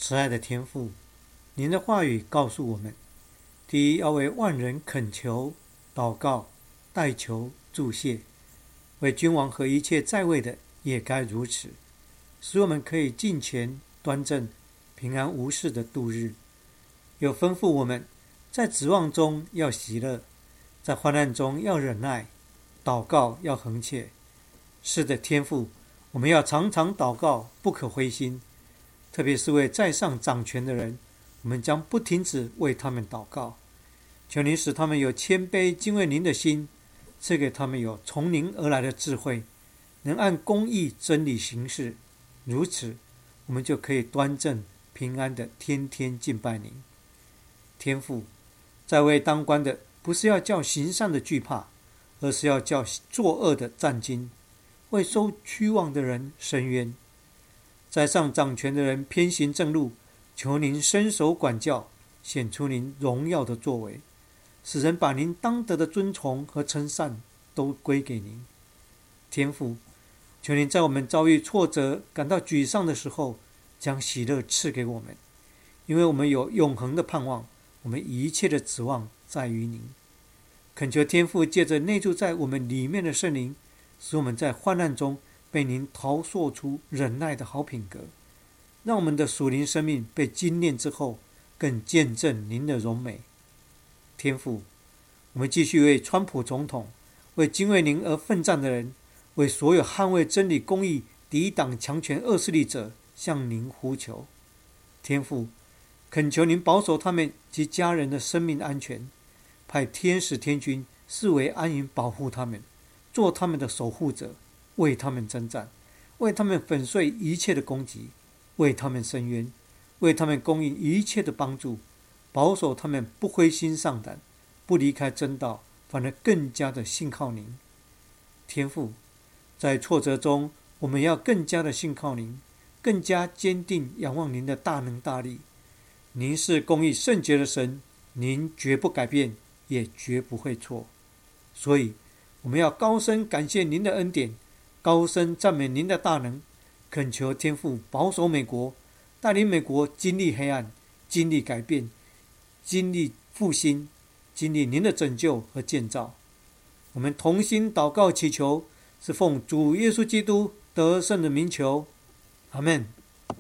慈爱的天父，您的话语告诉我们，第一要为万人恳求、祷告、代求、祝谢，为君王和一切在位的也该如此，使我们可以敬虔端正、平安无事的度日。又吩咐我们在指望中要喜乐，在患难中要忍耐，祷告要恒切。是的，天父，我们要常常祷告，不可灰心，特别是为在上掌权的人，我们将不停止为他们祷告。求您使他们有谦卑敬畏您的心，赐给他们有从您而来的智慧，能按公义真理行事。如此，我们就可以端正平安的天天敬拜您。天父，在位当官的不是要叫行善的惧怕，而是要叫作恶的战惊，为收屈枉的人伸冤。在上掌权的人偏行正路，求您伸手管教，显出您荣耀的作为，使人把您当得的尊崇和称赞都归给您。天父，求您在我们遭遇挫折感到沮丧的时候，将喜乐赐给我们，因为我们有永恒的盼望，我们一切的指望在于您。恳求天父借着内住在我们里面的圣灵，使我们在患难中被您陶塑出忍耐的好品格，让我们的属灵生命被精炼之后，更见证您的荣美。天父，我们继续为川普总统，为敬畏您而奋战的人，为所有捍卫真理公义、抵挡强权恶势力者向您呼求。天父，恳求您保守他们及家人的生命安全，派天使天军视为安营保护他们，做他们的守护者，为他们征战，为他们粉碎一切的攻击，为他们伸冤，为他们供应一切的帮助，保守他们不灰心丧胆，不离开真道，反而更加的信靠您。天父，在挫折中我们要更加的信靠您，更加坚定仰望您的大能大力。您是公义圣洁的神，您绝不改变，也绝不会错。所以我们要高声感谢您的恩典，高声赞美您的大能，恳求天父保守美国，带领美国经历黑暗，经历改变，经历复兴，经历您的拯救和建造。我们同心祷告祈求，是奉主耶稣基督得胜的名求，阿们。